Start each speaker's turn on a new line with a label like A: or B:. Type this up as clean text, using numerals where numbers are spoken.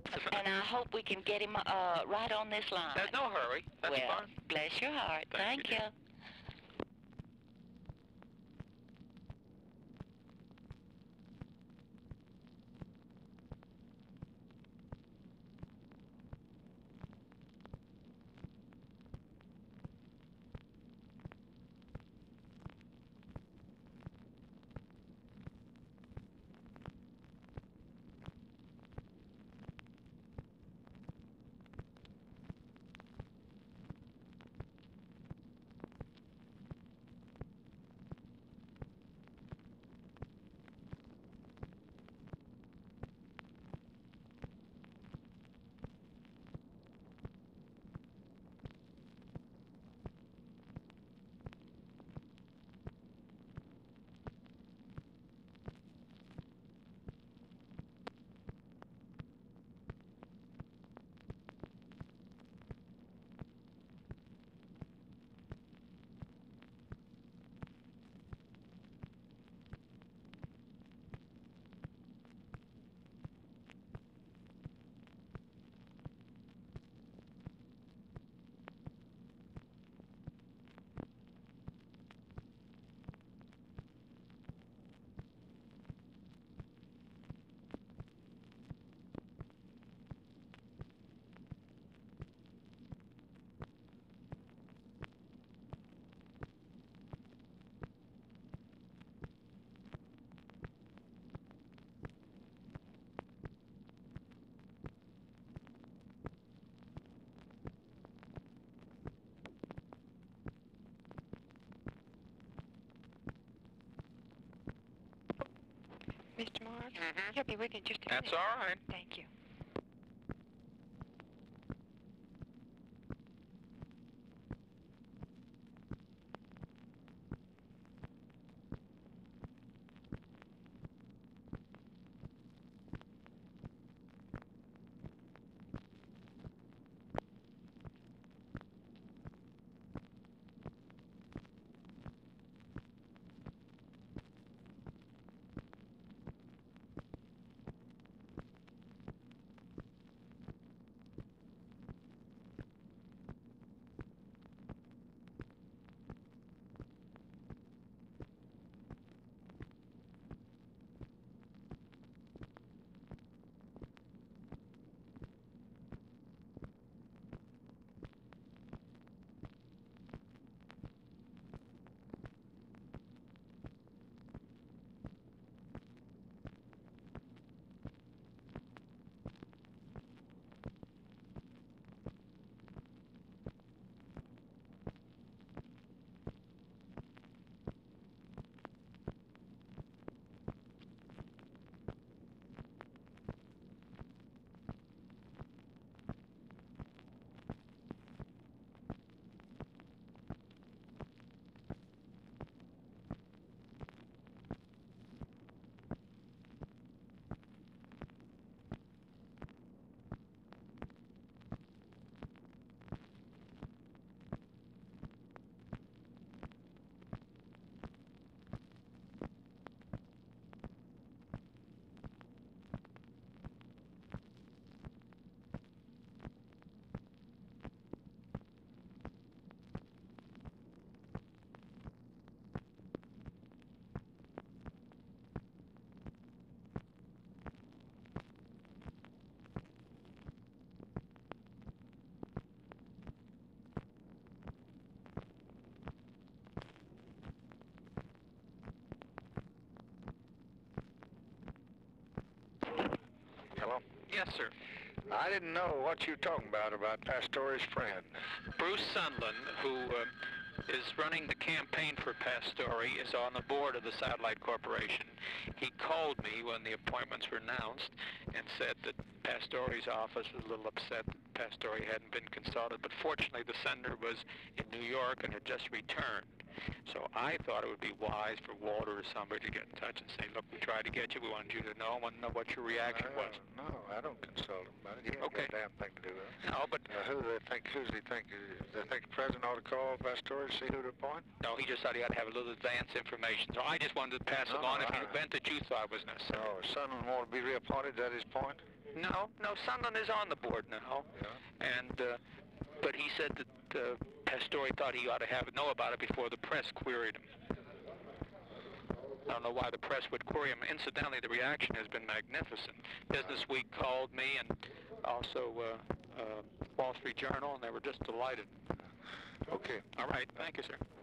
A: And I hope we can get him right on this line.
B: There's no hurry. That's
A: well,
B: fine.
A: bless your heart.
B: Thank you,
A: you.
B: dear.
C: Mr. Mark, he'll be with you in just a minute.
B: That's all right.
C: Thank you.
D: Hello?
B: Yes, sir.
D: I didn't know what you were talking about Pastori's friend.
B: Bruce Sunland, who is running the campaign for Pastore, is on the board of the Satellite Corporation. He called me when the appointments were announced and said that Pastore's office was a little upset that Pastore hadn't been consulted, but fortunately the senator was in New York and had just returned. So I thought it would be wise for Walter or somebody to get in touch and say, look, we tried to get you, we wanted you to know, I want to know what your reaction was.
D: No, I don't consult him about it. He ain't
B: Okay.
D: got a damn thing to do with it.
B: No, but
D: Who's they think the president ought to call Pastore to see who to appoint?
B: no, he just thought he had to have a little advance information. So I just wanted to pass
D: No,
B: it on if
D: I-
B: you meant that you thought was necessary.
D: No, his son-in-law to be reappointed, is that his point?
B: No, Sunderland is on the board now.
D: Yeah.
B: And, but he said that Pastore thought he ought to know about it before the press queried him. I don't know why the press would query him. Incidentally, the reaction has been magnificent. Business Week called me, and also Wall Street Journal, and they were just delighted.
D: Okay.
B: All right. Thank you, sir.